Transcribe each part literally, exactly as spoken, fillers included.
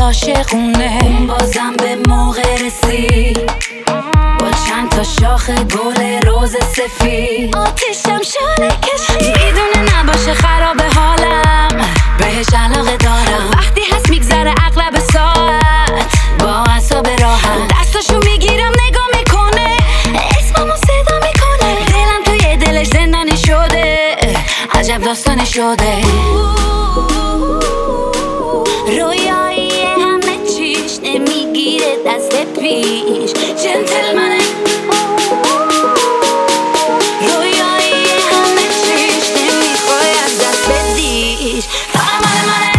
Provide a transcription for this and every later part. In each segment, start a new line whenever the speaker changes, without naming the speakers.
عاشقونه، اون بازم به موقع رسید با چند تا شاخ گل روز سفید. آتیشم شده کشید میدونه نباشه خراب حالم، بهش علاقه دارم وقتی هست میگذره اغلب ساعت با اعصاب راحت. دستاشو میگیرم نگاه میکنه، اسممو صدا میکنه، دلم توی دلش زندانی شده، عجب داستانی شده. رویایی همه چیش نمیگیره دست پیش، جنتلمنه. رویایی همه چیش نمیخوای از دست بدیش، فقط مال منه.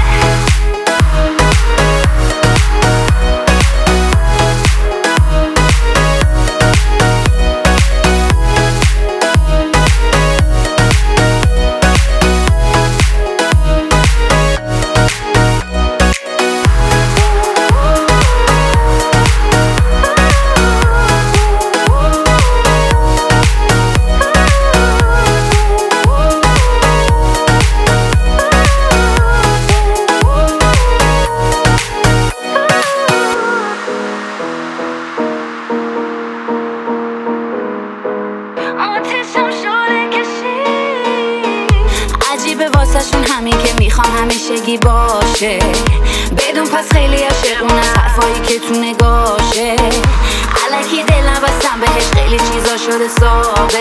عجیبه واسهشون همین که میخوام همیشگی باشه، بدون پس خیلی عاشقون از حرفایی که تو نگاشه. الکی دل نبستم بهش، خیلی چیزا شده ثابت.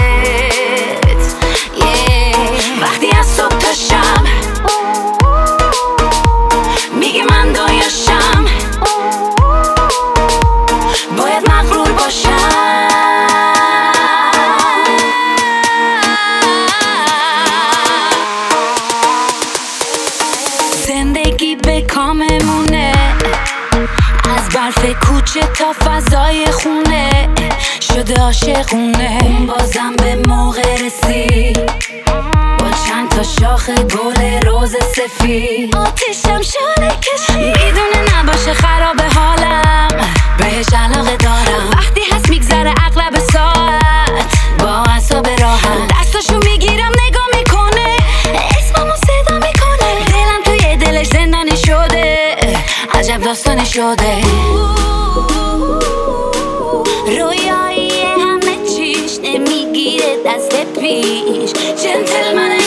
yeah. وقتی از صبح تا شب میگه من دایاشم، باید مغرور باشم. زندگی به کاممونه، از برف کوچه تا فضای خونه، شده عاشقونه، اون بازم به موقع رسید با چند تا شاخ گل روز سفید. آتیشم شده کشید میدونه نباشه خراب حالم، بهش علاقه دارم وقتی هست میگذره اغلب ساعت با اعصاب راحت. دستاشو میگیرم نگاه میکنه، اسممو صدا میکنه، دلم توی دلش زندانی شده، عجب داستانی شده. رویایی همه چیش نمیگیره دست پیش، جنتلمنه.